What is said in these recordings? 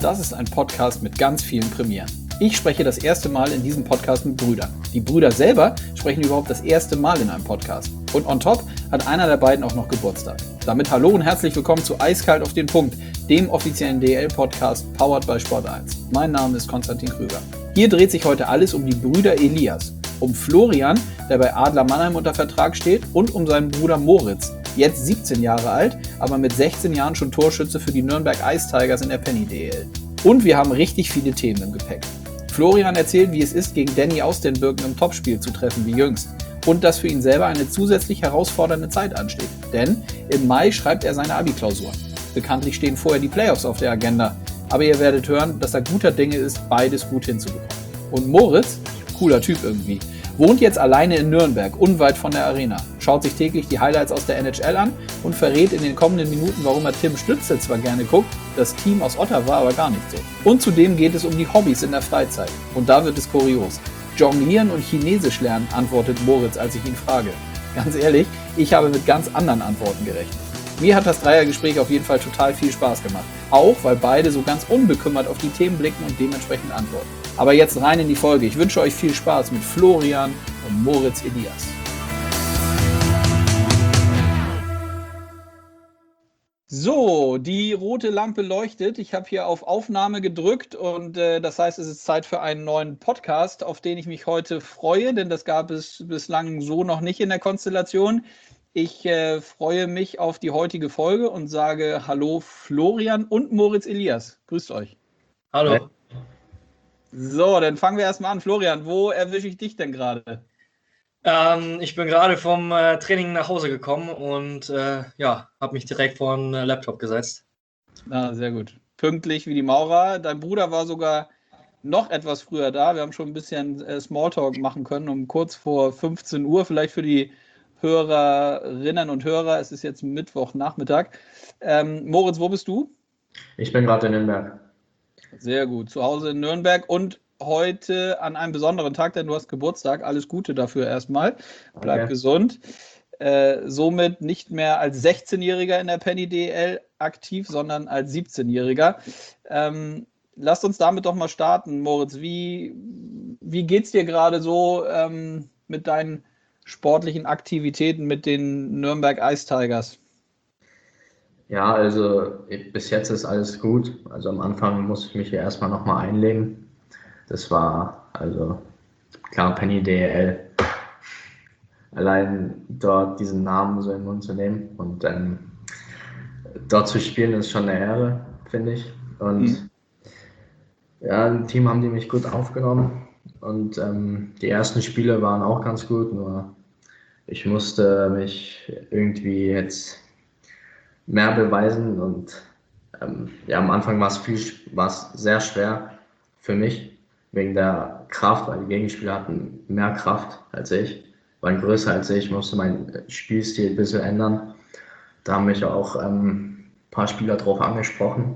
Das ist ein Podcast mit ganz vielen Premieren. Ich spreche das erste Mal in diesem Podcast mit Brüdern. Die Brüder selber sprechen überhaupt das erste Mal in einem Podcast. Und on top hat einer der beiden auch noch Geburtstag. Damit hallo und herzlich willkommen zu Eiskalt auf den Punkt, dem offiziellen DEL-Podcast powered by Sport1. Mein Name ist Konstantin Krüger. Hier dreht sich heute alles um die Brüder Elias, um Florian, der bei Adler Mannheim unter Vertrag steht, und um seinen Bruder Moritz, jetzt 17 Jahre alt, aber mit 16 Jahren schon Torschütze für die Nürnberg Ice Tigers in der Penny DEL. Und wir haben richtig viele Themen im Gepäck. Florian erzählt, wie es ist, gegen Danny aus den Birken im Topspiel zu treffen wie jüngst. Und dass für ihn selber eine zusätzlich herausfordernde Zeit ansteht. Denn im Mai schreibt er seine Abi-Klausuren. Bekanntlich stehen vorher die Playoffs auf der Agenda. Aber ihr werdet hören, dass er guter Dinge ist, beides gut hinzubekommen. Und Moritz, cooler Typ irgendwie, wohnt jetzt alleine in Nürnberg, unweit von der Arena, schaut sich täglich die Highlights aus der NHL an und verrät in den kommenden Minuten, warum er Tim Stützle zwar gerne guckt, das Team aus Ottawa aber gar nicht so. Und zudem geht es um die Hobbys in der Freizeit. Und da wird es kurios. Jonglieren und Chinesisch lernen, antwortet Moritz, als ich ihn frage. Ganz ehrlich, ich habe mit ganz anderen Antworten gerechnet. Mir hat das Dreiergespräch auf jeden Fall total viel Spaß gemacht. Auch, weil beide so ganz unbekümmert auf die Themen blicken und dementsprechend antworten. Aber jetzt rein in die Folge. Ich wünsche euch viel Spaß mit Florian und Moritz Elias. So, die rote Lampe leuchtet. Ich habe hier auf Aufnahme gedrückt und das heißt, es ist Zeit für einen neuen Podcast, auf den ich mich heute freue, denn das gab es bislang so noch nicht in der Konstellation. Ich freue mich auf die heutige Folge und sage Hallo Florian und Moritz Elias. Grüßt euch. Hallo. Hey. So, dann fangen wir erstmal an. Florian, wo erwische ich dich denn gerade? Ich bin gerade vom Training nach Hause gekommen und habe mich direkt vor den Laptop gesetzt. Ah, sehr gut. Pünktlich wie die Maurer. Dein Bruder war sogar noch etwas früher da. Wir haben schon ein bisschen Smalltalk machen können, um kurz vor 15 Uhr, vielleicht für die Hörerinnen und Hörer. Es ist jetzt Mittwochnachmittag. Moritz, wo bist du? Ich bin gerade in Nürnberg. Sehr gut. Zu Hause in Nürnberg und heute an einem besonderen Tag, denn du hast Geburtstag. Alles Gute dafür erstmal. Bleib gesund. Somit nicht mehr als 16-Jähriger in der Penny DEL aktiv, sondern als 17-Jähriger. Lasst uns damit doch mal starten, Moritz. Wie geht's dir gerade so mit deinen sportlichen Aktivitäten mit den Nürnberg Ice Tigers? Ja, also bis jetzt ist alles gut. Also am Anfang musste ich mich ja erstmal nochmal einleben. Das war also klar Penny DEL. Allein dort diesen Namen so in den Mund zu nehmen und dort zu spielen ist schon eine Ehre, finde ich. Und ja, im Team haben die mich gut aufgenommen und die ersten Spiele waren auch ganz gut, nur ich musste mich irgendwie jetzt mehr beweisen und am Anfang war es sehr schwer für mich wegen der Kraft, weil die Gegenspieler hatten mehr Kraft als ich, waren größer als ich, musste meinen Spielstil ein bisschen ändern. Da haben mich auch ein paar Spieler drauf angesprochen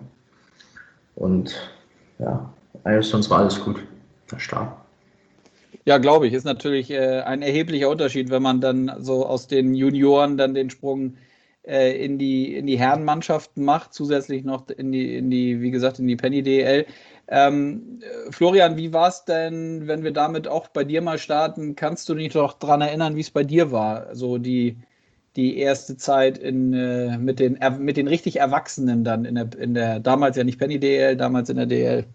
und ja, eigentlich sonst war alles gut, der Start. Ja, glaube ich, ist natürlich ein erheblicher Unterschied, wenn man dann so aus den Junioren dann den Sprung in die Herrenmannschaften macht, zusätzlich noch in die, wie gesagt, in die Penny DEL. Florian, wie war es denn, wenn wir damit auch bei dir mal starten? Kannst du dich doch daran erinnern, wie es bei dir war? So die erste Zeit mit den richtig Erwachsenen dann in der damals ja nicht Penny DEL, damals in der DEL.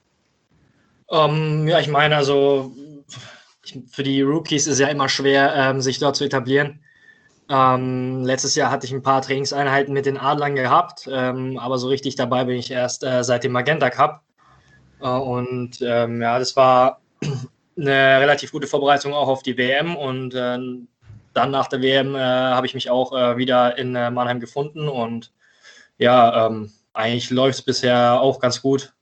Ich meine, also für die Rookies ist es ja immer schwer, sich dort zu etablieren. Letztes Jahr hatte ich ein paar Trainingseinheiten mit den Adlern gehabt, aber so richtig dabei bin ich erst seit dem Magenta Cup. Das war eine relativ gute Vorbereitung auch auf die WM und dann nach der WM habe ich mich auch wieder in Mannheim gefunden und eigentlich läuft es bisher auch ganz gut.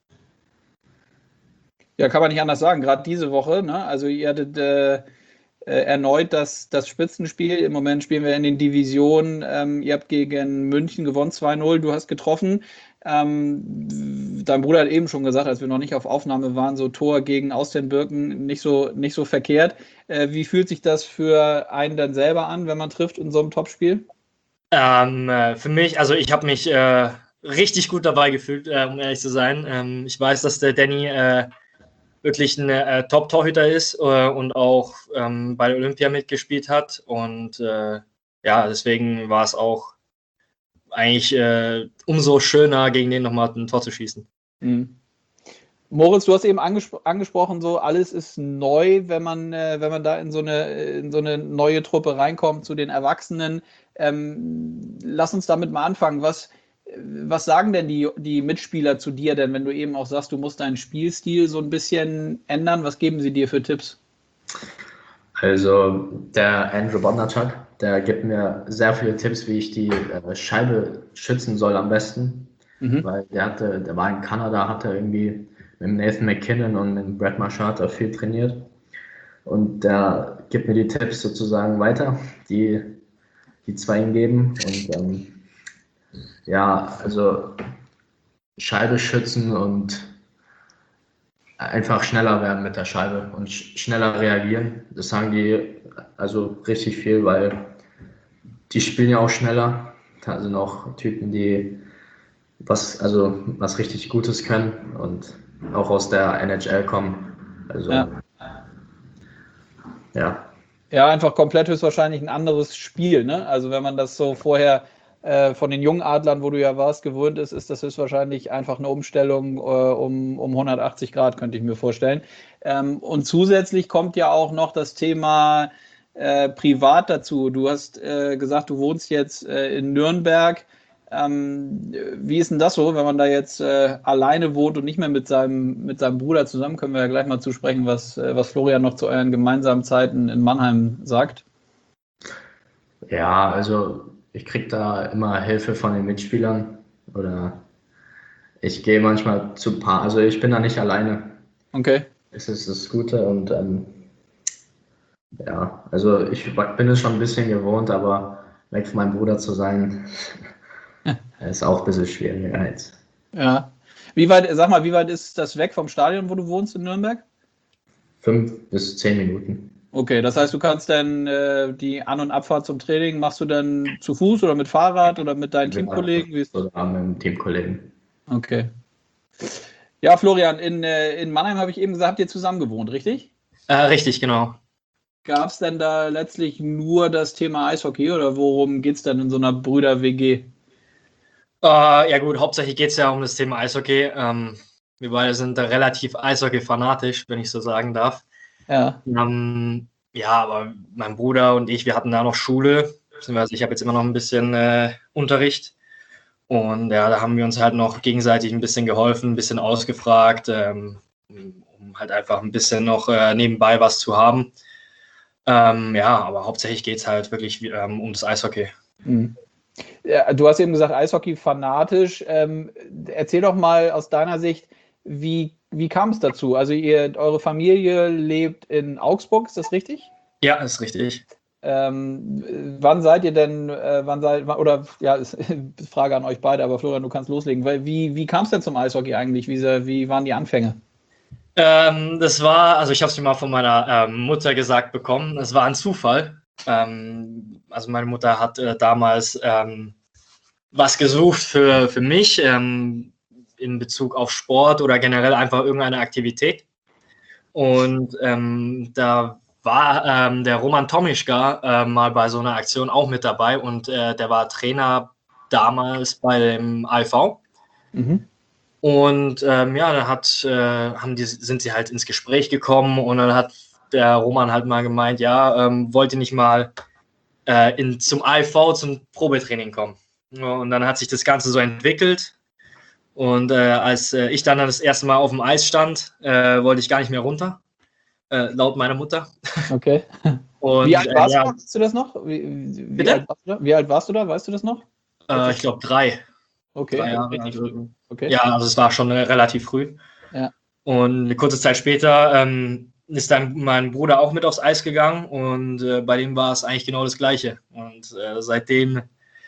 Ja, kann man nicht anders sagen, gerade diese Woche, ne? Also ihr hattet erneut das Spitzenspiel. Im Moment spielen wir in den Divisionen. Ihr habt gegen München gewonnen, 2-0. Du hast getroffen. Dein Bruder hat eben schon gesagt, als wir noch nicht auf Aufnahme waren, so Tor gegen aus den Birken nicht so verkehrt. Wie fühlt sich das für einen dann selber an, wenn man trifft in so einem Topspiel? Für mich, also ich habe mich richtig gut dabei gefühlt, um ehrlich zu sein. Ich weiß, dass der Danny wirklich ein Top-Torhüter ist und auch bei Olympia mitgespielt hat. Und deswegen war es auch eigentlich umso schöner, gegen den nochmal ein Tor zu schießen. Mhm. Moritz, du hast eben angesprochen, so alles ist neu, wenn man da in so eine neue Truppe reinkommt, zu den Erwachsenen. Lass uns damit mal anfangen. Was sagen denn die Mitspieler zu dir denn, wenn du eben auch sagst, du musst deinen Spielstil so ein bisschen ändern? Was geben sie dir für Tipps? Also der Andrew Bodnarchuk, der gibt mir sehr viele Tipps, wie ich die Scheibe schützen soll am besten. Weil der war in Kanada, hat er irgendwie mit Nathan McKinnon und mit Brad Marchand viel trainiert. Und der gibt mir die Tipps sozusagen weiter, die zwei ihm geben. Und also Scheibe schützen und einfach schneller werden mit der Scheibe und schneller reagieren. Das sagen die also richtig viel, weil die spielen ja auch schneller. Da sind auch Typen, die was richtig Gutes können und auch aus der NHL kommen. Also ja. Ja, einfach komplett höchstwahrscheinlich ein anderes Spiel, ne? Also wenn man das so vorher von den jungen Adlern, wo du ja warst, gewöhnt ist das höchstwahrscheinlich einfach eine Umstellung um 180 Grad, könnte ich mir vorstellen. Und zusätzlich kommt ja auch noch das Thema privat dazu. Du hast gesagt, du wohnst jetzt in Nürnberg. Wie ist denn das so, wenn man da jetzt alleine wohnt und nicht mehr mit seinem Bruder zusammen? Können wir ja gleich mal zusprechen, was Florian noch zu euren gemeinsamen Zeiten in Mannheim sagt. Ja, also ich kriege da immer Hilfe von den Mitspielern oder ich gehe manchmal zu Paar. Also ich bin da nicht alleine. Okay. Das ist das Gute und also ich bin es schon ein bisschen gewohnt, aber weg von meinem Bruder zu sein, ist auch ein bisschen schwieriger jetzt. Ja. Wie weit ist das weg vom Stadion, wo du wohnst in Nürnberg? 5 bis 10 Minuten. Okay, das heißt, du kannst dann die An- und Abfahrt zum Training, machst du dann zu Fuß oder mit Fahrrad oder mit deinen Teamkollegen? Oder mit dem Teamkollegen. Okay. Ja, Florian, in Mannheim habe ich eben gesagt, habt ihr zusammen gewohnt, richtig? Richtig, genau. Gab es denn da letztlich nur das Thema Eishockey oder worum geht es dann in so einer Brüder-WG? Ja gut, hauptsächlich geht es ja um das Thema Eishockey. Wir beide sind da relativ Eishockey-fanatisch, wenn ich so sagen darf. Ja. Aber mein Bruder und ich, wir hatten da noch Schule, beziehungsweise ich habe jetzt immer noch ein bisschen Unterricht. Und ja, da haben wir uns halt noch gegenseitig ein bisschen geholfen, ein bisschen ausgefragt, um halt einfach ein bisschen noch nebenbei was zu haben. Aber hauptsächlich geht es halt wirklich um das Eishockey. Mhm. Ja, du hast eben gesagt, Eishockey fanatisch. Erzähl doch mal aus deiner Sicht, wie kam es dazu? Also eure Familie lebt in Augsburg, ist das richtig? Ja, ist richtig. Wann seid ihr denn, Frage an euch beide, aber Florian, du kannst loslegen. Wie kam es denn zum Eishockey eigentlich? Wie waren die Anfänge? Das war, also ich habe es mir mal von meiner Mutter gesagt bekommen, es war ein Zufall. Also meine Mutter hat damals was gesucht für mich in Bezug auf Sport oder generell einfach irgendeine Aktivität. Und da war der Roman Tomischka mal bei so einer Aktion auch mit dabei und der war Trainer damals bei dem AIV. Mhm. Und dann sind sie halt ins Gespräch gekommen und dann hat der Roman halt mal gemeint, wollt ihr nicht mal zum AIV zum Probetraining kommen? Und dann hat sich das Ganze so entwickelt. Und als ich dann das erste Mal auf dem Eis stand, wollte ich gar nicht mehr runter, laut meiner Mutter. Okay. Und, wie alt warst du? Weißt du das noch? Wie alt warst du da? Weißt du das noch? Ich glaube 3. Okay. 3 Jahre. Richtig früh. Okay. Ja, also es war schon relativ früh. Ja. Und eine kurze Zeit später ist dann mein Bruder auch mit aufs Eis gegangen und bei dem war es eigentlich genau das Gleiche. Und seitdem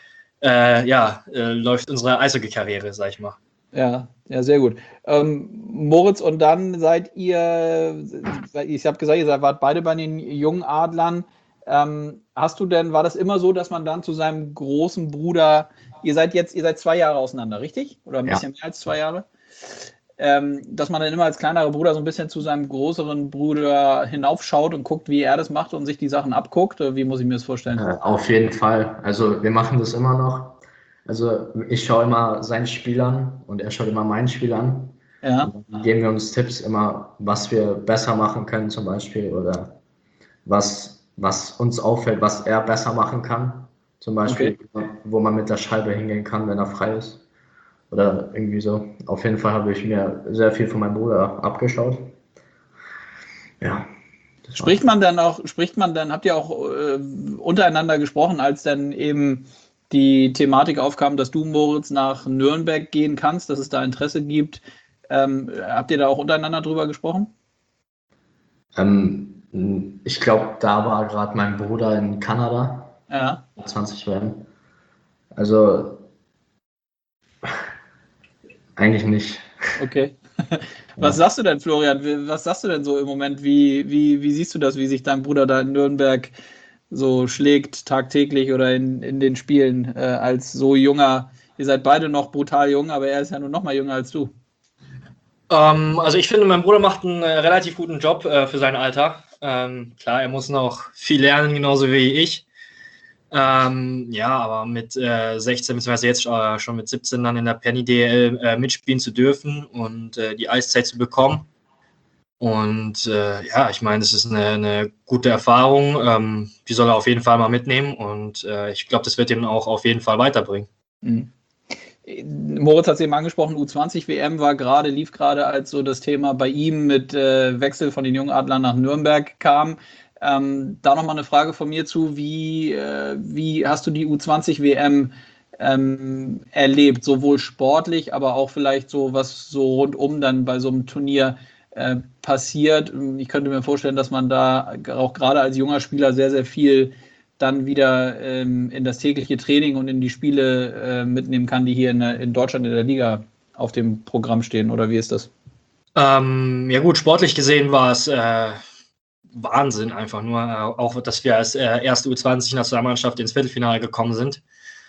läuft unsere Eishockey-Karriere, sag ich mal. Ja, sehr gut. Moritz, und dann seid ihr, ich habe gesagt, wart beide bei den jungen Adlern. War das immer so, dass man dann zu seinem großen Bruder, ihr seid 2 Jahre auseinander, richtig? Oder ein bisschen mehr als 2 Jahre? Dass man dann immer als kleinerer Bruder so ein bisschen zu seinem größeren Bruder hinaufschaut und guckt, wie er das macht und sich die Sachen abguckt? Oder wie muss ich mir das vorstellen? Auf jeden Fall. Also wir machen das immer noch. Also ich schaue immer sein Spiel an und er schaut immer mein Spiel an. Ja. Und dann geben wir uns Tipps immer, was wir besser machen können zum Beispiel oder was uns auffällt, was er besser machen kann. Zum Beispiel, wo man mit der Scheibe hingehen kann, wenn er frei ist. Oder irgendwie so. Auf jeden Fall habe ich mir sehr viel von meinem Bruder abgeschaut. Ja. Spricht man dann, habt ihr auch untereinander gesprochen, als dann eben die Thematik aufkam, dass du, Moritz, nach Nürnberg gehen kannst, dass es da Interesse gibt? Habt ihr da auch untereinander drüber gesprochen? Ich glaube, da war gerade mein Bruder in Kanada. Ja. 20 werden. Also eigentlich nicht. Okay. Was sagst du denn, Florian? Was sagst du denn so im Moment? Wie siehst du das, wie sich dein Bruder da in Nürnberg so schlägt, tagtäglich oder in den Spielen als so junger? Ihr seid beide noch brutal jung, aber er ist ja nur noch mal jünger als du. Also ich finde, mein Bruder macht einen relativ guten Job für sein Alter. Klar, er muss noch viel lernen, genauso wie ich. Aber mit 16 bzw. jetzt schon mit 17 dann in der Penny DL mitspielen zu dürfen und die Eiszeit zu bekommen. Und ich meine, das ist eine gute Erfahrung. Die soll er auf jeden Fall mal mitnehmen und ich glaube, das wird ihn auch auf jeden Fall weiterbringen. Mhm. Moritz hat es eben angesprochen, U20-WM lief gerade, als so das Thema bei ihm mit Wechsel von den Jungadlern nach Nürnberg kam. Da nochmal eine Frage von mir zu, wie hast du die U20-WM erlebt, sowohl sportlich, aber auch vielleicht so, was so rundum dann bei so einem Turnier passiert? Ich könnte mir vorstellen, dass man da auch gerade als junger Spieler sehr, sehr viel dann wieder in das tägliche Training und in die Spiele mitnehmen kann, die hier in Deutschland in der Liga auf dem Programm stehen, oder wie ist das? Sportlich gesehen war es Wahnsinn einfach nur, auch dass wir als erste U20-Nationalmannschaft ins Viertelfinale gekommen sind.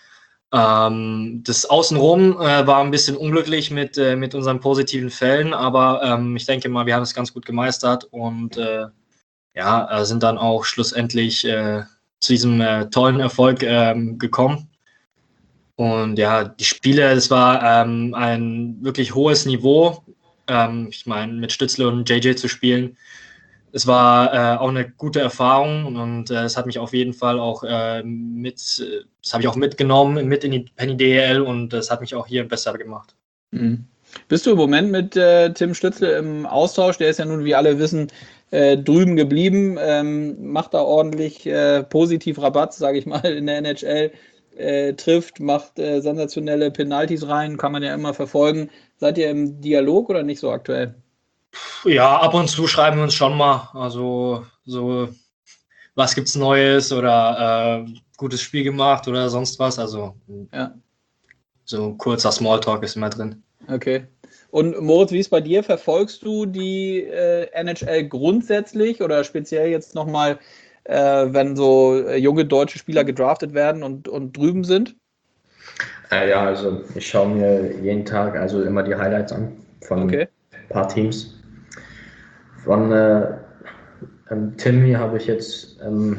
Das Außenrum war ein bisschen unglücklich mit unseren positiven Fällen, aber ich denke mal, wir haben es ganz gut gemeistert und sind dann auch schlussendlich zu diesem tollen Erfolg gekommen. Und ja, die Spiele, das war ein wirklich hohes Niveau. Ich meine, mit Stützle und JJ zu spielen, es war auch eine gute Erfahrung und es hat mich auf jeden Fall auch das habe ich auch mitgenommen, mit in die Penny DEL und das hat mich auch hier besser gemacht. Mhm. Bist du im Moment mit Tim Stützle im Austausch? Der ist ja nun, wie alle wissen, drüben geblieben, macht da ordentlich positiv Rabatt, sage ich mal, in der NHL, trifft, macht sensationelle Penalties rein, kann man ja immer verfolgen. Seid ihr im Dialog oder nicht so aktuell? Ja, ab und zu schreiben wir uns schon mal, also so, was gibt's Neues oder gutes Spiel gemacht oder sonst was, also so kurzer Smalltalk ist immer drin. Okay. Und Moritz, wie ist bei dir? Verfolgst du die NHL grundsätzlich oder speziell jetzt nochmal, wenn so junge deutsche Spieler gedraftet werden und drüben sind? Also ich schaue mir jeden Tag also immer die Highlights an von ein paar Teams. Von Timmy habe ich jetzt,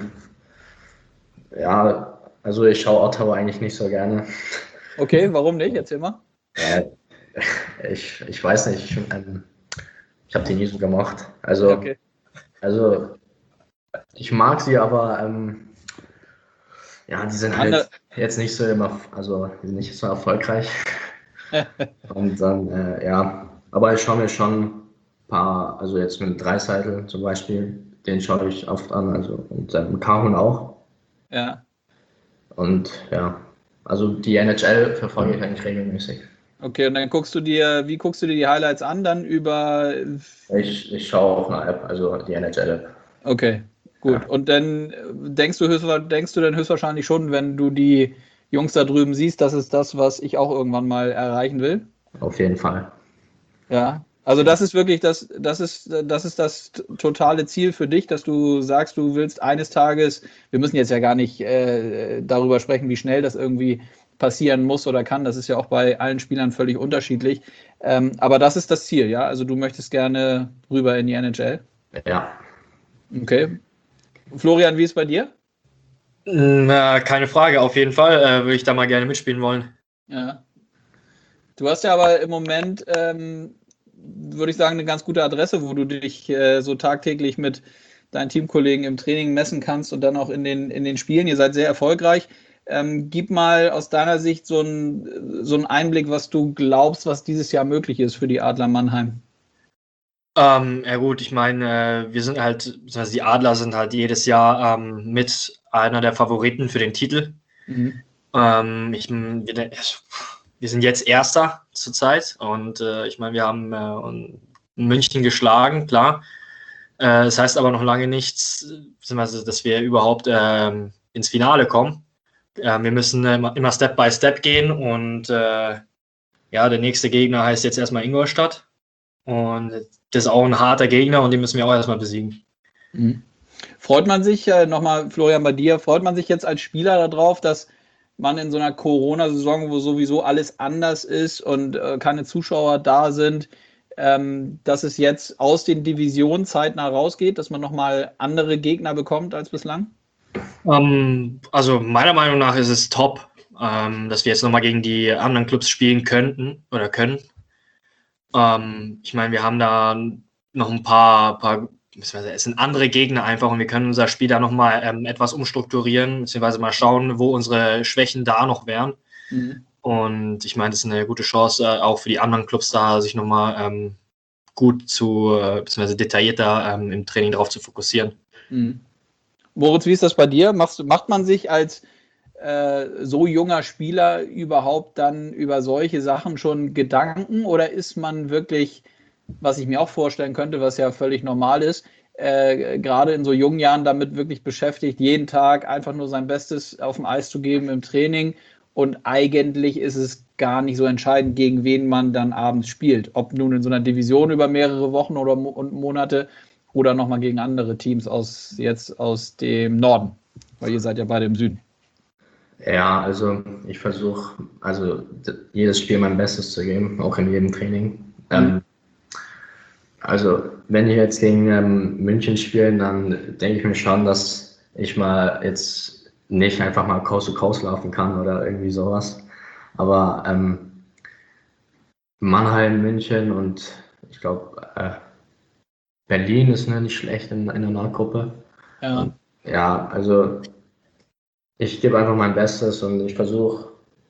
also ich schaue Ottawa eigentlich nicht so gerne. Okay, warum nicht? Erzähl mal. Ich weiß nicht, ich habe die nie so gemacht. Also ich mag sie, aber die sind halt jetzt nicht so die sind nicht so erfolgreich. Und dann, aber ich schaue mir schon ein paar, also jetzt mit Draisaitl zum Beispiel, den schaue ich oft an, und Kahun auch. Ja. Und also die NHL verfolge ich eigentlich regelmäßig. Okay, und dann wie guckst du dir die Highlights an? Dann über. Ich schaue auf eine App, also die NHL-App. Okay, gut. Ja. Und dann denkst du dann höchstwahrscheinlich schon, wenn du die Jungs da drüben siehst, das ist das, was ich auch irgendwann mal erreichen will? Auf jeden Fall. Ja. Also das ist wirklich das ist das totale Ziel für dich, dass du sagst, du willst eines Tages, wir müssen jetzt ja gar nicht darüber sprechen, wie schnell das irgendwie passieren muss oder kann, das ist ja auch bei allen Spielern völlig unterschiedlich, aber das ist das Ziel, ja? Also du möchtest gerne rüber in die NHL? Ja. Okay. Florian, wie ist es bei dir? Keine Frage, auf jeden Fall würde ich da mal gerne mitspielen wollen. Ja. Du hast ja aber im Moment, würde ich sagen, eine ganz gute Adresse, wo du dich so tagtäglich mit deinen Teamkollegen im Training messen kannst und dann auch in den Spielen. Ihr seid sehr erfolgreich. Gib mal aus deiner Sicht so einen Einblick, was du glaubst, was dieses Jahr möglich ist für die Adler Mannheim. Ja gut, ich meine, wir sind halt, also die Adler sind halt jedes Jahr mit einer der Favoriten für den Titel. Mhm. Wir sind jetzt Erster zurzeit und ich meine, wir haben München geschlagen, klar. Das heißt aber noch lange nichts, beziehungsweise, dass wir überhaupt ins Finale kommen. Wir müssen immer Step by Step gehen und der nächste Gegner heißt jetzt erstmal Ingolstadt. Und das ist auch ein harter Gegner und den müssen wir auch erstmal besiegen. Mhm. Freut man sich, nochmal Florian bei dir, freut man sich jetzt als Spieler darauf, dass man in so einer Corona-Saison, wo sowieso alles anders ist und keine Zuschauer da sind, dass es jetzt aus den Divisionen zeitnah rausgeht, dass man nochmal andere Gegner bekommt als bislang? Also meiner Meinung nach ist es top, dass wir jetzt nochmal gegen die anderen Clubs spielen können. Ich meine, wir haben da noch ein paar es sind andere Gegner einfach und wir können unser Spiel da nochmal etwas umstrukturieren, beziehungsweise mal schauen, wo unsere Schwächen da noch wären. Mhm. Und ich meine, das ist eine gute Chance auch für die anderen Clubs da, sich nochmal gut beziehungsweise detaillierter im Training darauf zu fokussieren. Mhm. Moritz, wie ist das bei dir? Macht man sich als so junger Spieler überhaupt dann über solche Sachen schon Gedanken oder ist man wirklich, was ich mir auch vorstellen könnte, was ja völlig normal ist, gerade in so jungen Jahren damit wirklich beschäftigt, jeden Tag einfach nur sein Bestes auf dem Eis zu geben im Training und eigentlich ist es gar nicht so entscheidend, gegen wen man dann abends spielt, ob nun in so einer Division über mehrere Wochen oder Monate oder nochmal gegen andere Teams aus dem Norden, weil ihr seid ja beide im Süden. Ja, also ich versuche, jedes Spiel mein Bestes zu geben, auch in jedem Training. Also wenn wir jetzt gegen München spielen, dann denke ich mir schon, dass ich mal jetzt nicht einfach mal Coast to Coast laufen kann oder irgendwie sowas. Aber Mannheim, München und ich glaube Berlin ist nicht schlecht in einer Nahgruppe. Ja. Und, ja, also ich gebe einfach mein Bestes und ich versuche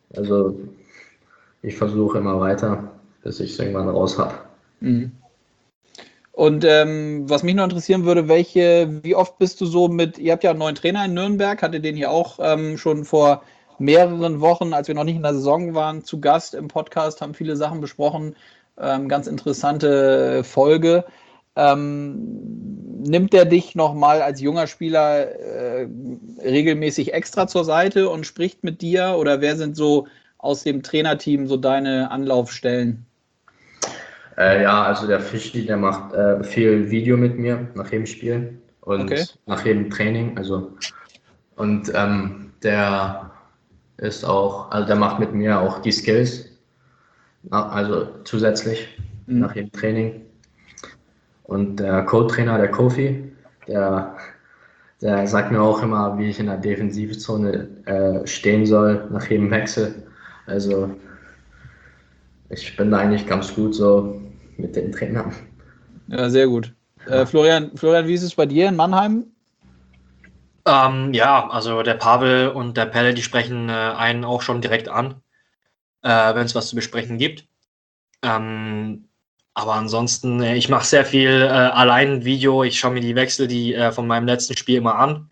immer weiter, bis ich es irgendwann raus habe. Mhm. Und was mich noch interessieren würde, wie oft bist du so ihr habt ja einen neuen Trainer in Nürnberg, hattet den hier auch schon vor mehreren Wochen, als wir noch nicht in der Saison waren, zu Gast im Podcast, haben viele Sachen besprochen, ganz interessante Folge. Nimmt der dich nochmal als junger Spieler regelmäßig extra zur Seite und spricht mit dir oder wer sind so aus dem Trainerteam so deine Anlaufstellen? Also der Fischli, der macht viel Video mit mir nach jedem Spiel und nach jedem Training. Und der ist auch, der macht mit mir auch die Skills, also zusätzlich nach jedem Training. Und der Co-Trainer, der Kofi, der sagt mir auch immer, wie ich in der Defensivzone stehen soll nach jedem Wechsel. Also ich bin da eigentlich ganz gut so mit den Trainern. Ja, sehr gut. Florian, wie ist es bei dir in Mannheim? Also der Pavel und der Pelle, die sprechen einen auch schon direkt an, wenn es was zu besprechen gibt. Aber ansonsten, ich mache sehr viel allein Video. Ich schaue mir die Wechsel, die von meinem letzten Spiel immer an.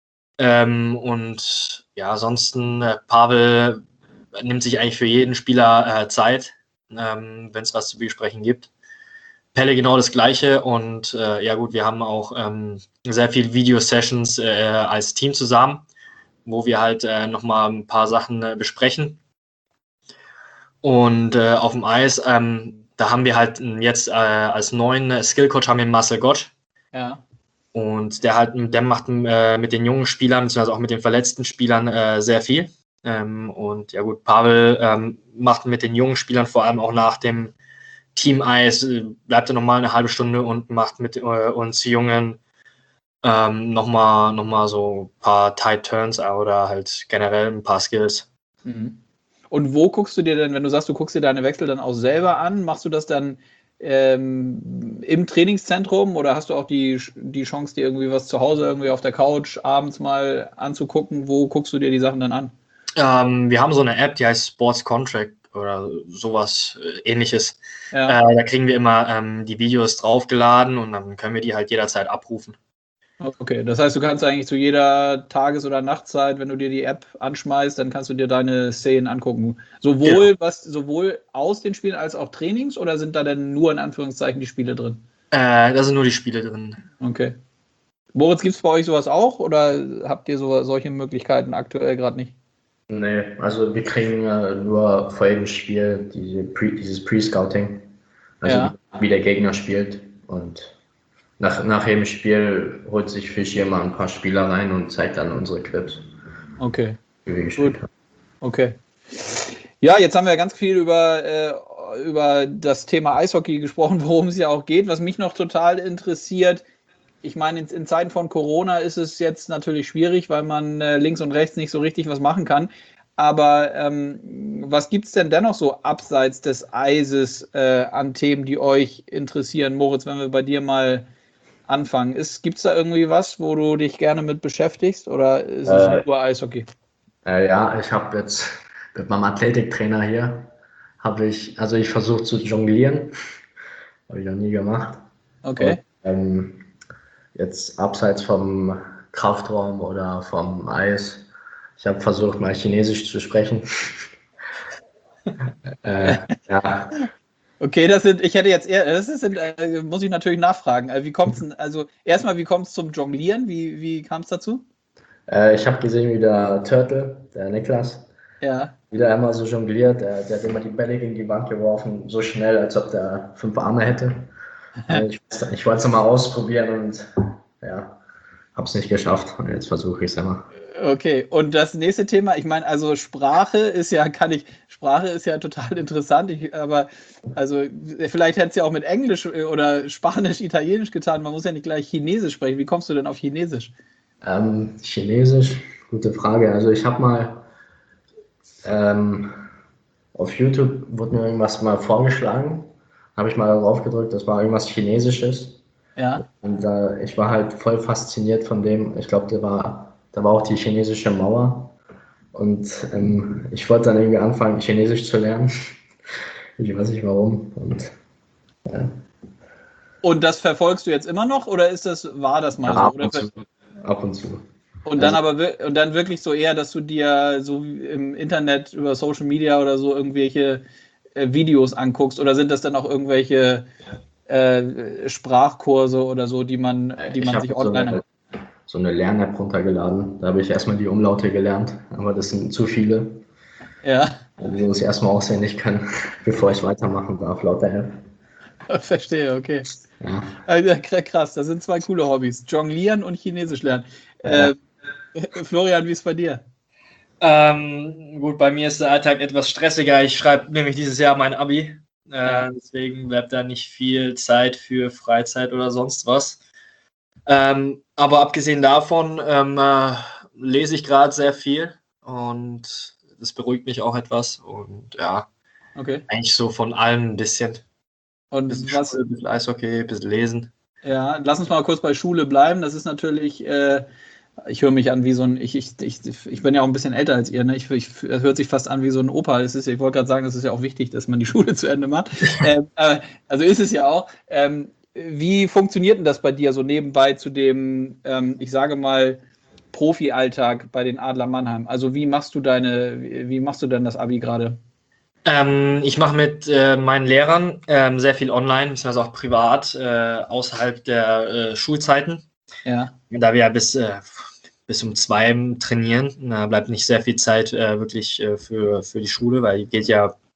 Und ja, ansonsten, Pavel nimmt sich eigentlich für jeden Spieler Zeit, wenn es was zu besprechen gibt. Pelle genau das Gleiche und wir haben auch sehr viele Video-Sessions als Team zusammen, wo wir halt nochmal ein paar Sachen besprechen. Und auf dem Eis, da haben wir halt jetzt als neuen Skillcoach haben wir Marcel Gott. Ja. Und der macht mit den jungen Spielern, beziehungsweise auch mit den verletzten Spielern sehr viel. Und ja gut, Pavel macht mit den jungen Spielern vor allem auch nach dem Team-Eis, bleibt er nochmal eine halbe Stunde und macht mit uns Jungen nochmal so ein paar Tight Turns oder halt generell ein paar Skills. Mhm. Und wo guckst du dir denn, wenn du sagst, du guckst dir deine Wechsel dann auch selber an, machst du das dann im Trainingszentrum oder hast du auch die Chance, dir irgendwie was zu Hause irgendwie auf der Couch abends mal anzugucken? Wo guckst du dir die Sachen dann an? Wir haben so eine App, die heißt Sports Contract oder sowas ähnliches. Ja. Da kriegen wir immer die Videos draufgeladen und dann können wir die halt jederzeit abrufen. Okay, das heißt, du kannst eigentlich zu jeder Tages- oder Nachtzeit, wenn du dir die App anschmeißt, dann kannst du dir deine Szenen angucken. Sowohl aus den Spielen als auch Trainings oder sind da denn nur in Anführungszeichen die Spiele drin? Da sind nur die Spiele drin. Okay. Moritz, gibt es bei euch sowas auch oder habt ihr solche Möglichkeiten aktuell gerade nicht? Nee, also wir kriegen nur vor jedem Spiel dieses Pre-Scouting, also wie der Gegner spielt, und nach jedem Spiel holt sich Fisch hier mal ein paar Spieler rein und zeigt dann unsere Clips. Okay. Wie wir gespielt haben. Okay. Ja, jetzt haben wir ganz viel über das Thema Eishockey gesprochen, worum es ja auch geht. Was mich noch total interessiert, ich meine, in Zeiten von Corona ist es jetzt natürlich schwierig, weil man links und rechts nicht so richtig was machen kann. Aber was gibt es denn dennoch so abseits des Eises an Themen, die euch interessieren? Moritz, wenn wir bei dir mal anfangen. Gibt es da irgendwie was, wo du dich gerne mit beschäftigst oder ist es nur Eishockey? Ja, ich habe jetzt mit meinem Athletiktrainer hier, ich versuche zu jonglieren. Habe ich noch nie gemacht. Okay. Und, jetzt abseits vom Kraftraum oder vom Eis, ich habe versucht, mal Chinesisch zu sprechen. Ja. Okay, muss ich natürlich nachfragen. Wie kommt's denn, also erstmal, wie kommt es zum Jonglieren? Wie kam es dazu? Ich habe gesehen, wie der Turtle, der Niklas, wieder einmal so jongliert. Der hat immer die Bälle gegen die Wand geworfen, so schnell, als ob der 5 Arme hätte. Ich wollte es mal ausprobieren und ja, habe es nicht geschafft. Und jetzt versuche ich es immer. Okay, und das nächste Thema, ich meine, also Sprache ist ja total interessant, aber also vielleicht hätte es ja auch mit Englisch oder Spanisch, Italienisch getan, man muss ja nicht gleich Chinesisch sprechen. Wie kommst du denn auf Chinesisch? Chinesisch, gute Frage. Also ich habe mal auf YouTube wurde mir irgendwas mal vorgeschlagen, habe ich mal darauf gedrückt, das war irgendwas Chinesisches. Ja. Und ich war halt voll fasziniert von dem. Ich glaube, da war auch die chinesische Mauer. Und ich wollte dann irgendwie anfangen, Chinesisch zu lernen. Ich weiß nicht warum. Und das verfolgst du jetzt immer noch oder war das mal so? Ab und zu. Und dann und dann wirklich so eher, dass du dir so im Internet über Social Media oder so irgendwelche Videos anguckst oder sind das dann auch irgendwelche Sprachkurse oder so, die man sich online so eine Lern-App runtergeladen. Da habe ich erstmal die Umlaute gelernt, aber das sind zu viele. Ja. Also muss ich erstmal auswendig können, bevor ich weitermachen darf, laut der App. Verstehe, okay. Ja. Also, krass, das sind 2 coole Hobbys. Jonglieren und Chinesisch lernen. Florian, wie ist es bei dir? Gut, bei mir ist der Alltag etwas stressiger. Ich schreibe nämlich dieses Jahr mein Abi. Deswegen bleibt da nicht viel Zeit für Freizeit oder sonst was. Aber abgesehen davon lese ich gerade sehr viel und das beruhigt mich auch etwas. Und ja, eigentlich so von allem ein bisschen. Und bisschen Schule, ein bisschen Eishockey, ein bisschen Lesen. Ja, lass uns mal kurz bei Schule bleiben. Das ist natürlich, ich höre mich an wie so ein, ich bin ja auch ein bisschen älter als ihr, ne? Das hört sich fast an wie so ein Opa. Ich wollte gerade sagen, es ist ja auch wichtig, dass man die Schule zu Ende macht. Also ist es ja auch. Wie funktioniert denn das bei dir so nebenbei zu dem, ich sage mal, Profi-Alltag bei den Adler Mannheim? Also wie machst du denn das Abi gerade? Ich mache mit meinen Lehrern sehr viel online, beziehungsweise auch privat, außerhalb der Schulzeiten. Ja. Da wir ja bis um 2 trainieren, da bleibt nicht sehr viel Zeit wirklich für die Schule, weil die geht ja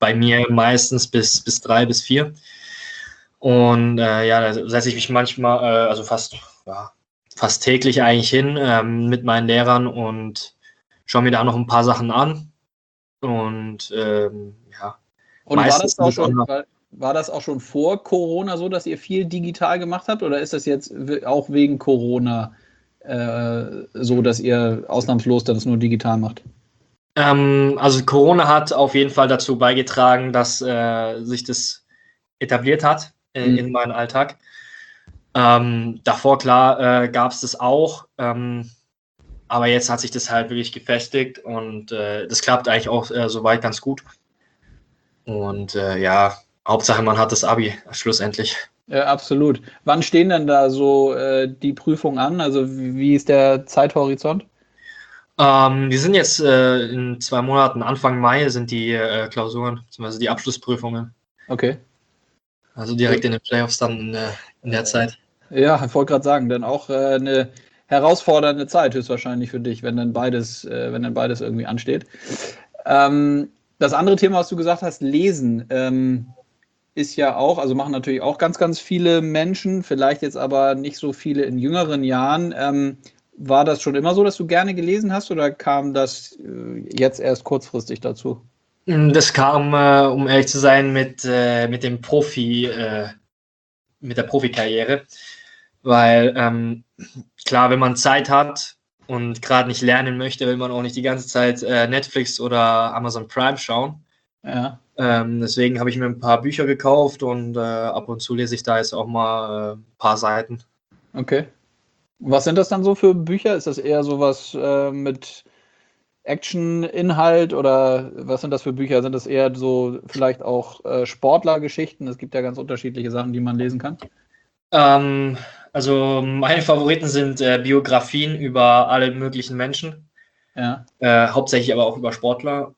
bei mir meistens bis 3 bis 4. Und da setze ich mich manchmal, also fast täglich eigentlich hin mit meinen Lehrern und schaue mir da noch ein paar Sachen an. Und Und war das auch schon vor Corona so, dass ihr viel digital gemacht habt? Oder ist das jetzt auch wegen Corona so, dass ihr ausnahmslos das nur digital macht? Also Corona hat auf jeden Fall dazu beigetragen, dass sich das etabliert hat in meinem Alltag. Davor, klar, gab es das auch. Aber jetzt hat sich das halt wirklich gefestigt und das klappt eigentlich auch soweit ganz gut. Und Hauptsache man hat das Abi schlussendlich. Ja, absolut. Wann stehen denn da so die Prüfungen an? Also wie ist der Zeithorizont? Wir sind jetzt in 2 Monaten, Anfang Mai sind die Klausuren, beziehungsweise die Abschlussprüfungen. Okay. Also direkt in den Playoffs dann in der Zeit. Ja, ich wollte gerade sagen, dann auch eine herausfordernde Zeit höchstwahrscheinlich für dich, wenn dann beides irgendwie ansteht. Das andere Thema, was du gesagt hast, Lesen, ist ja auch, also machen natürlich auch ganz, ganz viele Menschen, vielleicht jetzt aber nicht so viele in jüngeren Jahren. War das schon immer so, dass du gerne gelesen hast oder kam das jetzt erst kurzfristig dazu? Das kam, um ehrlich zu sein, mit dem mit der Profikarriere. Weil, klar, wenn man Zeit hat und gerade nicht lernen möchte, will man auch nicht die ganze Zeit Netflix oder Amazon Prime schauen. Ja. Deswegen habe ich mir ein paar Bücher gekauft und ab und zu lese ich da jetzt auch mal ein paar Seiten. Okay. Was sind das dann so für Bücher? Ist das eher sowas mit Action-Inhalt oder was sind das für Bücher? Sind das eher so vielleicht auch Sportlergeschichten? Es gibt ja ganz unterschiedliche Sachen, die man lesen kann. Also meine Favoriten sind Biografien über alle möglichen Menschen. Ja. Hauptsächlich aber auch über Sportler.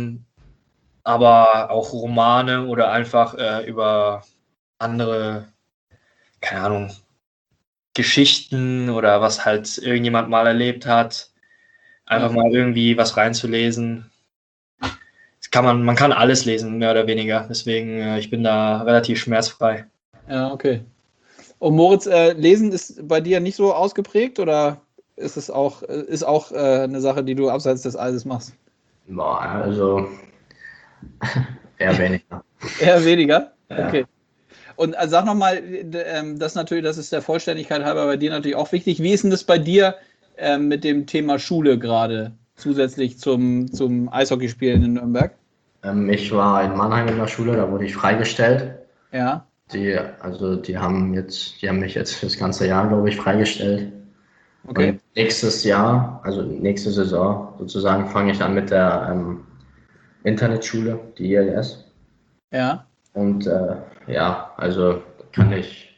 Aber auch Romane oder einfach über andere, keine Ahnung, Geschichten oder was halt irgendjemand mal erlebt hat. Einfach mal irgendwie was reinzulesen. Man kann alles lesen, mehr oder weniger. Deswegen, ich bin da relativ schmerzfrei. Ja, okay. Und Moritz, Lesen ist bei dir nicht so ausgeprägt oder ist es auch eine Sache, die du abseits des Eises machst? Boah, also eher weniger. Eher weniger? Ja. Okay. Und sag nochmal, das ist der Vollständigkeit halber bei dir natürlich auch wichtig. Wie ist denn das bei dir mit dem Thema Schule gerade, zusätzlich zum Eishockeyspielen in Nürnberg? Ich war in Mannheim in der Schule, da wurde ich freigestellt. Ja. Die haben mich jetzt für das ganze Jahr, glaube ich, freigestellt. Okay. Und nächstes Jahr, also nächste Saison sozusagen, fange ich an mit der Internetschule, die ILS. Ja. Und also kann ich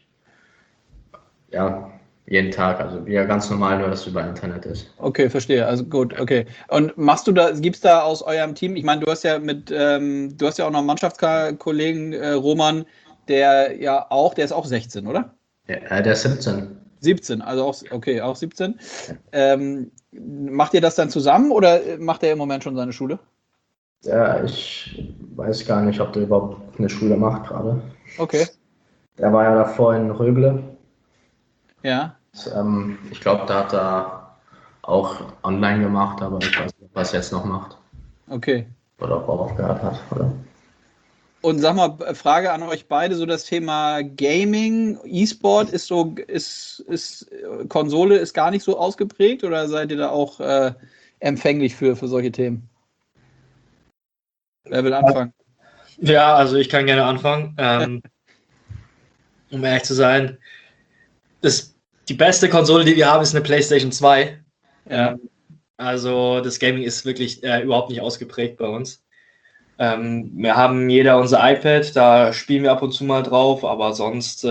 jeden Tag, also wie ganz normal, nur dass es über Internet ist. Okay, verstehe. Also gut, okay. Und gibt es da aus eurem Team, ich meine, du hast ja auch noch einen Mannschaftskollegen, Roman, der ist auch 16, oder? Ja, der ist 17. 17, also auch 17. Macht ihr das dann zusammen oder macht er im Moment schon seine Schule? Ja, ich weiß gar nicht, ob der überhaupt eine Schule macht gerade. Okay. Der war ja davor in Rögle. Ja. Ich glaube, da hat er auch online gemacht, aber ich weiß nicht, was er jetzt noch macht. Okay. Oder ob er aufgehört hat, oder? Und sag mal, Frage an euch beide, so das Thema Gaming, E-Sport ist Konsole ist gar nicht so ausgeprägt oder seid ihr da auch empfänglich für solche Themen? Wer will anfangen? Ja, also ich kann gerne anfangen. Um ehrlich zu sein, die beste Konsole, die wir haben, ist eine PlayStation 2. Ja. Also das Gaming ist wirklich überhaupt nicht ausgeprägt bei uns. Wir haben jeder unser iPad, da spielen wir ab und zu mal drauf, aber sonst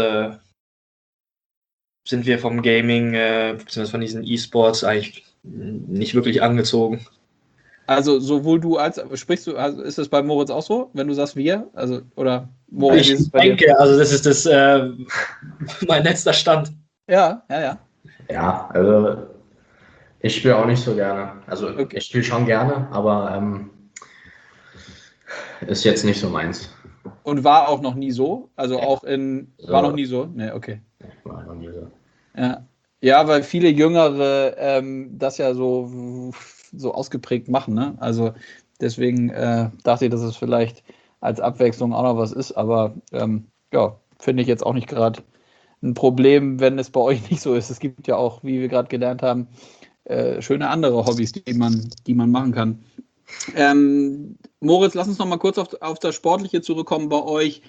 sind wir vom Gaming, beziehungsweise von diesen E-Sports eigentlich nicht wirklich angezogen. Also sowohl du ist es bei Moritz auch so, wenn du sagst wir? Also, oder Moritz, ich ist es bei denke, dir? also das ist mein letzter Stand. Ja. Ja, also ich spiele auch nicht so gerne. Also Okay. ich spiele schon gerne, aber ist jetzt nicht so meins. Und war auch noch nie so? Also auch war noch nie so? Nee, okay. War noch nie so. Ja, weil viele Jüngere das ja so ausgeprägt machen, ne? Also deswegen dachte ich, dass es vielleicht als Abwechslung auch noch was ist, aber finde ich jetzt auch nicht gerade ein Problem, wenn es bei euch nicht so ist. Es gibt ja auch, wie wir gerade gelernt haben, schöne andere Hobbys, die man machen kann. Moritz, lass uns noch mal kurz auf das Sportliche zurückkommen bei euch.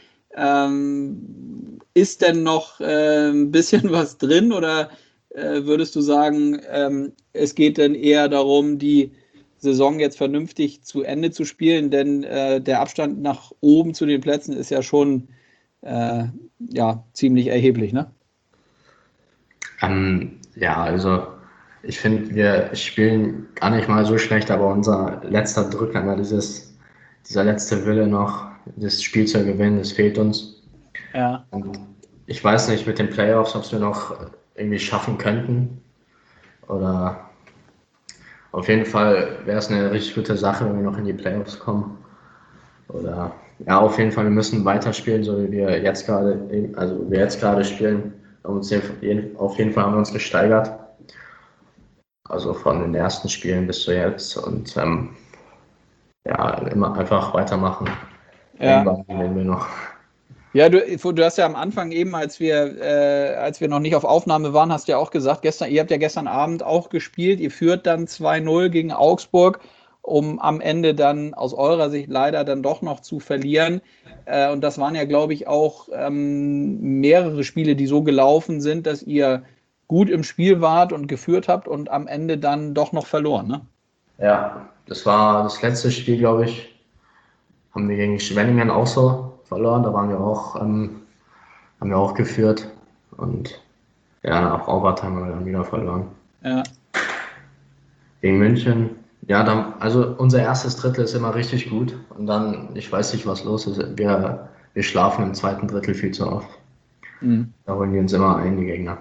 Ist denn noch ein bisschen was drin oder würdest du sagen, es geht dann eher darum, die Saison jetzt vernünftig zu Ende zu spielen, denn der Abstand nach oben zu den Plätzen ist ja schon ziemlich erheblich, ne? Also ich finde, wir spielen gar nicht mal so schlecht, aber unser letzter Drücker, dieser letzte Wille noch, das Spiel zu gewinnen, das fehlt uns. Ja. Und ich weiß nicht mit den Playoffs, ob wir noch irgendwie schaffen könnten. Oder auf jeden Fall wäre es eine richtig gute Sache, wenn wir noch in die Playoffs kommen. Oder ja, auf jeden Fall, wir müssen weiterspielen, so wie wir jetzt gerade spielen. Auf jeden Fall haben wir uns gesteigert. Also von den ersten Spielen bis zu jetzt. Und immer einfach weitermachen. Ja. Irgendwann gewinnen wir noch. Ja, du hast ja am Anfang eben, als wir noch nicht auf Aufnahme waren, hast du ja auch gesagt, ihr habt ja gestern Abend auch gespielt, ihr führt dann 2-0 gegen Augsburg, um am Ende dann aus eurer Sicht leider dann doch noch zu verlieren. Und das waren ja, glaube ich, auch mehrere Spiele, die so gelaufen sind, dass ihr gut im Spiel wart und geführt habt und am Ende dann doch noch verloren, ne? Ja, das war das letzte Spiel, glaube ich, haben wir gegen Schwenningen auch so verloren. Da haben wir auch geführt und ja, nach Overtime haben wir dann wieder verloren. Ja. Gegen München, ja, also unser erstes Drittel ist immer richtig gut und dann, ich weiß nicht, was los ist. Wir schlafen im zweiten Drittel viel zu oft. Da holen die uns immer ein, die Gegner.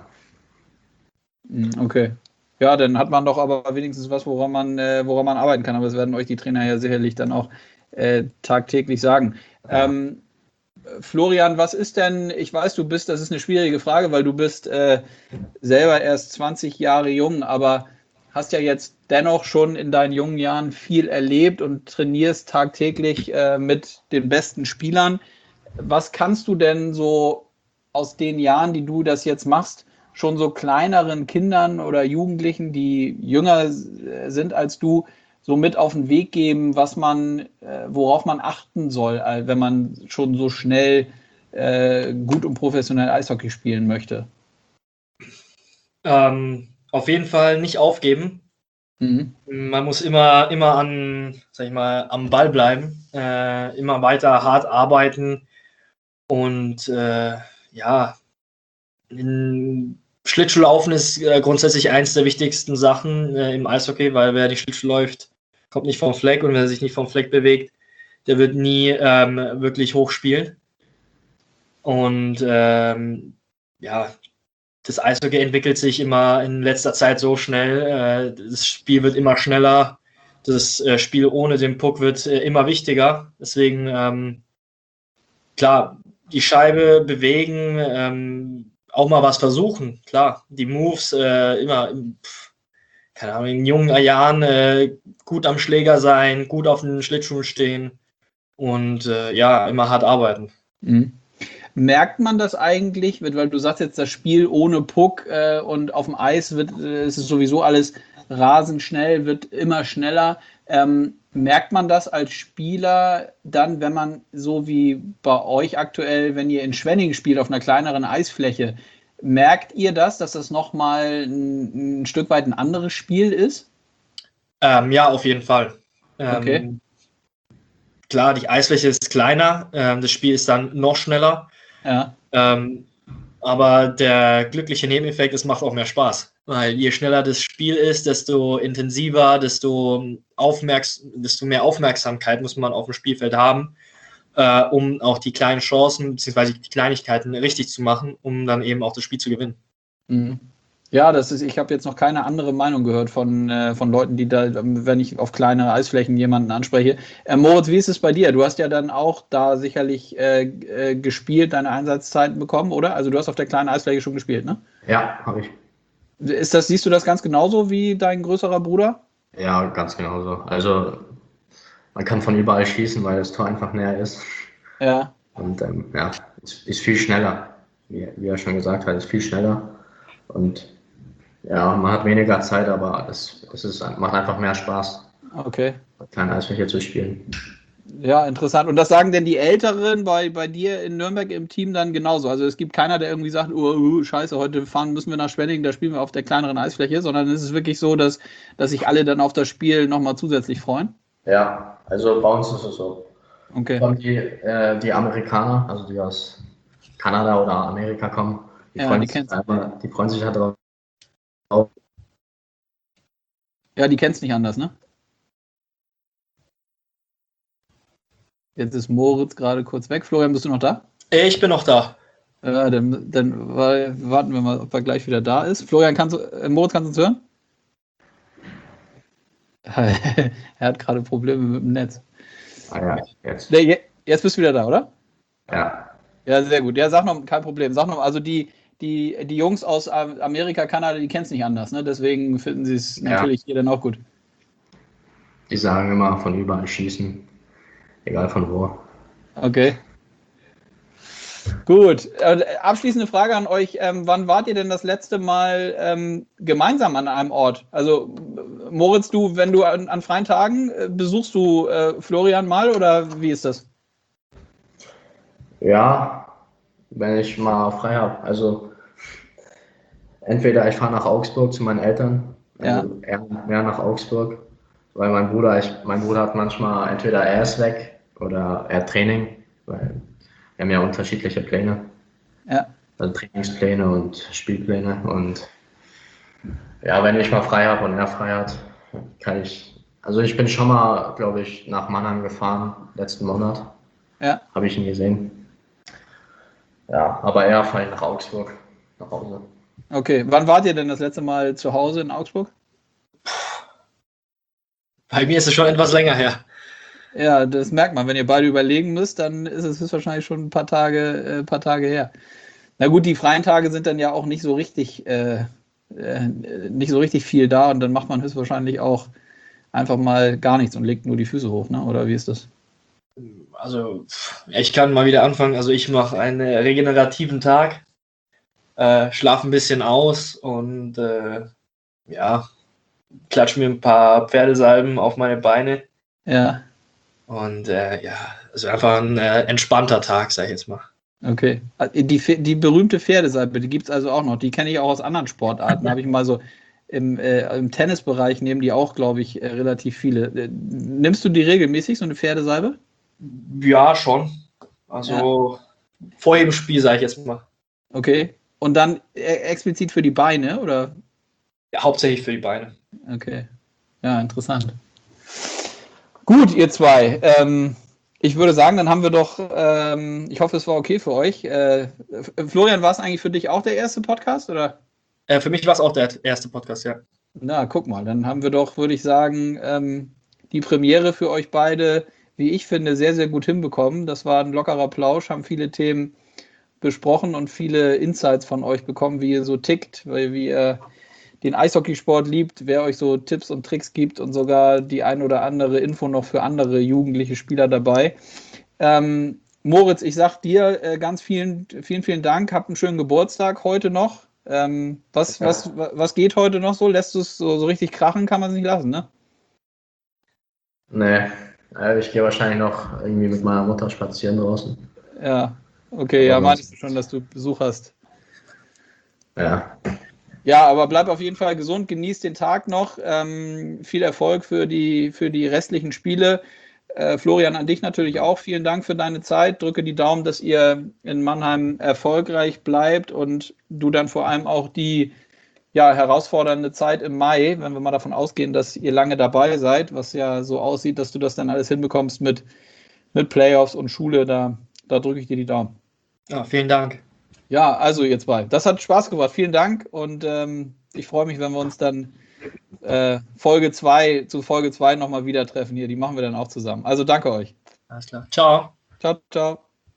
Okay. Ja, dann hat man doch aber wenigstens was, woran man arbeiten kann. Aber das werden euch die Trainer ja sicherlich dann auch tagtäglich sagen. Ja. Florian, was ist denn, ich weiß, das ist eine schwierige Frage, weil du bist selber erst 20 Jahre jung, aber hast ja jetzt dennoch schon in deinen jungen Jahren viel erlebt und trainierst tagtäglich mit den besten Spielern. Was kannst du denn so aus den Jahren, die du das jetzt machst, schon so kleineren Kindern oder Jugendlichen, die jünger sind als du, so mit auf den Weg geben, worauf man achten soll, wenn man schon so schnell gut und professionell Eishockey spielen möchte? Auf jeden Fall nicht aufgeben. Man muss immer am Ball bleiben, immer weiter hart arbeiten und Schlittschuhlaufen ist grundsätzlich eins der wichtigsten Sachen im Eishockey, weil wer nicht Schlittschuh läuft, kommt nicht vom Fleck und wer sich nicht vom Fleck bewegt, der wird nie wirklich hoch spielen. Und das Eishockey entwickelt sich immer in letzter Zeit so schnell. Das Spiel wird immer schneller. Das Spiel ohne den Puck wird immer wichtiger. Deswegen, klar, die Scheibe bewegen, auch mal was versuchen. Klar, die Moves keine Ahnung, in jungen Jahren gut am Schläger sein, gut auf den Schlittschuhen stehen und immer hart arbeiten. Merkt man das eigentlich, weil du sagst jetzt, das Spiel ohne Puck und auf dem Eis ist es sowieso alles rasend schnell, wird immer schneller. Merkt man das als Spieler dann, wenn man so wie bei euch aktuell, wenn ihr in Schwenningen spielt auf einer kleineren Eisfläche, merkt ihr dass das nochmal ein Stück weit ein anderes Spiel ist? Ja, auf jeden Fall. Okay. Klar, die Eisfläche ist kleiner, das Spiel ist dann noch schneller. Ja. Aber der glückliche Nebeneffekt, es macht auch mehr Spaß. Weil je schneller das Spiel ist, desto intensiver, desto mehr Aufmerksamkeit muss man auf dem Spielfeld haben, um auch die kleinen Chancen bzw. die Kleinigkeiten richtig zu machen, um dann eben auch das Spiel zu gewinnen. Ja, ich habe jetzt noch keine andere Meinung gehört von Leuten, die da, wenn ich auf kleine Eisflächen jemanden anspreche. Moritz, wie ist es bei dir? Du hast ja dann auch da sicherlich gespielt, deine Einsatzzeiten bekommen, oder? Also du hast auf der kleinen Eisfläche schon gespielt, ne? Ja, habe ich. Siehst du das ganz genauso wie dein größerer Bruder? Ja, ganz genauso. Also man kann von überall schießen, weil das Tor einfach näher ist. Ja. Und ja, ist viel schneller. Wie er schon gesagt hat, ist viel schneller. Und ja, man hat weniger Zeit, aber macht einfach mehr Spaß, Okay. kleine Eisfläche zu spielen. Ja, interessant. Und das sagen denn die Älteren bei dir in Nürnberg im Team dann genauso? Also es gibt keiner, der irgendwie sagt, scheiße, heute müssen wir nach Schwenningen, da spielen wir auf der kleineren Eisfläche, sondern es ist wirklich so, dass sich alle dann auf das Spiel nochmal zusätzlich freuen? Ja, also bei uns ist es so. Okay. Von die Amerikaner, also die aus Kanada oder Amerika kommen, die freuen sich halt drauf. Ja, die kennst nicht anders, ne? Jetzt ist Moritz gerade kurz weg. Florian, bist du noch da? Ich bin noch da. Dann warten wir mal, ob er gleich wieder da ist. Florian, Moritz, kannst du uns hören? Er hat gerade Probleme mit dem Netz. Ja, jetzt. Jetzt bist du wieder da, oder? Ja. Ja, sehr gut. Ja, sag noch, kein Problem. Sag noch, also die Jungs aus Amerika, Kanada, die kennen es nicht anders, ne? Deswegen finden sie es natürlich hier dann auch gut. Die sagen immer, von überall schießen, egal von wo. Okay. Gut. Abschließende Frage an euch. Wann wart ihr denn das letzte Mal gemeinsam an einem Ort? Also Moritz, wenn du an freien Tagen, besuchst du Florian mal oder wie ist das? Ja, wenn ich mal frei habe. Also entweder ich fahre nach Augsburg zu meinen Eltern, also eher nach Augsburg, weil mein Bruder hat manchmal entweder er ist weg oder er hat Training, weil wir haben ja unterschiedliche Pläne. Ja. Also Trainingspläne und Spielpläne. Und ja, wenn ich mal frei habe und er frei hat, kann ich. Also ich bin schon mal, glaube ich, nach Mannheim gefahren, letzten Monat. Ja. Habe ich ihn gesehen. Ja, aber eher fahre ich nach Augsburg, nach Hause. Okay, wann wart ihr denn das letzte Mal zu Hause in Augsburg? Bei mir ist es schon etwas länger her. Ja, das merkt man. Wenn ihr beide überlegen müsst, dann ist es wahrscheinlich schon ein paar Tage her. Na gut, die freien Tage sind dann ja auch nicht so richtig viel da und dann macht man höchstwahrscheinlich auch einfach mal gar nichts und legt nur die Füße hoch, ne? Oder wie ist das? Also, ich kann mal wieder anfangen. Also, ich mache einen regenerativen Tag, schlafe ein bisschen aus und klatsche mir ein paar Pferdesalben auf meine Beine. Ja. Und also einfach ein entspannter Tag, sag ich jetzt mal. Okay. Die berühmte Pferdesalbe, die gibt es also auch noch. Die kenne ich auch aus anderen Sportarten. Habe ich mal so im Tennisbereich nehmen die auch, glaube ich, relativ viele. Nimmst du die regelmäßig, so eine Pferdesalbe? Ja, schon. Also vor jedem Spiel, sage ich jetzt mal. Okay. Und dann explizit für die Beine, oder? Ja, hauptsächlich für die Beine. Okay. Ja, interessant. Gut, ihr zwei. Ich würde sagen, dann haben wir doch, ich hoffe, es war okay für euch. Florian, war es eigentlich für dich auch der erste Podcast, oder? Für mich war es auch der erste Podcast, ja. Na, guck mal, dann haben wir doch, würde ich sagen, die Premiere für euch beide, wie ich finde, sehr, sehr gut hinbekommen. Das war ein lockerer Plausch, haben viele Themen besprochen und viele Insights von euch bekommen, wie ihr so tickt, wie ihr den Eishockeysport liebt, wer euch so Tipps und Tricks gibt und sogar die ein oder andere Info noch für andere jugendliche Spieler dabei. Moritz, ich sag dir ganz vielen Dank. Habt einen schönen Geburtstag heute noch. Was geht heute noch so? Lässt du es so richtig krachen? Kann man es nicht lassen, ne? Nee, ich gehe wahrscheinlich noch irgendwie mit meiner Mutter spazieren draußen. Ja, okay, ja, meinst du schon, dass du Besuch hast? Ja. Ja, aber bleib auf jeden Fall gesund, genieß den Tag noch. Viel Erfolg für die restlichen Spiele. Florian, an dich natürlich auch. Vielen Dank für deine Zeit. Drücke die Daumen, dass ihr in Mannheim erfolgreich bleibt und du dann vor allem auch die herausfordernde Zeit im Mai, wenn wir mal davon ausgehen, dass ihr lange dabei seid, was ja so aussieht, dass du das dann alles hinbekommst mit Playoffs und Schule, da drücke ich dir die Daumen. Ja, vielen Dank. Ja, also ihr zwei. Das hat Spaß gemacht. Vielen Dank und Ich freue mich, wenn wir uns dann Folge 2 nochmal wieder treffen hier. Die machen wir dann auch zusammen. Also danke euch. Alles klar. Ciao. Ciao, ciao.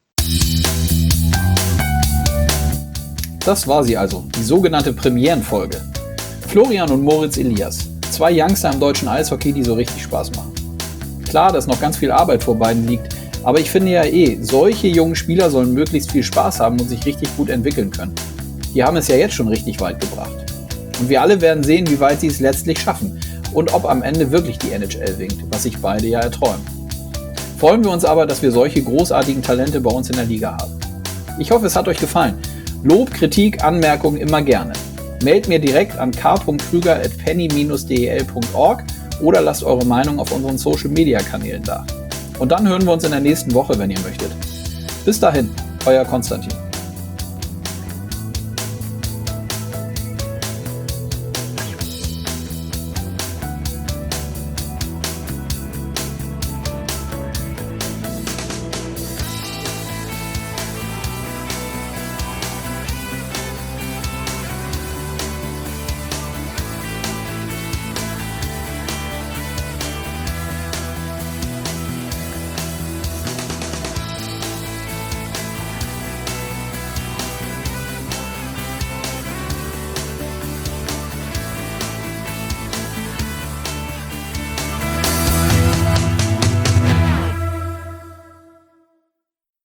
Das war sie also, die sogenannte Premierenfolge. Florian und Moritz Elias, 2 Youngster im deutschen Eishockey, die so richtig Spaß machen. Klar, dass noch ganz viel Arbeit vor beiden liegt, aber ich finde ja solche jungen Spieler sollen möglichst viel Spaß haben und sich richtig gut entwickeln können. Die haben es ja jetzt schon richtig weit gebracht. Und wir alle werden sehen, wie weit sie es letztlich schaffen und ob am Ende wirklich die NHL winkt, was sich beide ja erträumen. Freuen wir uns aber, dass wir solche großartigen Talente bei uns in der Liga haben. Ich hoffe, es hat euch gefallen. Lob, Kritik, Anmerkungen immer gerne. Meldet mir direkt an k.krüger@penny-del.org oder lasst eure Meinung auf unseren Social-Media-Kanälen da. Und dann hören wir uns in der nächsten Woche, wenn ihr möchtet. Bis dahin, euer Konstantin.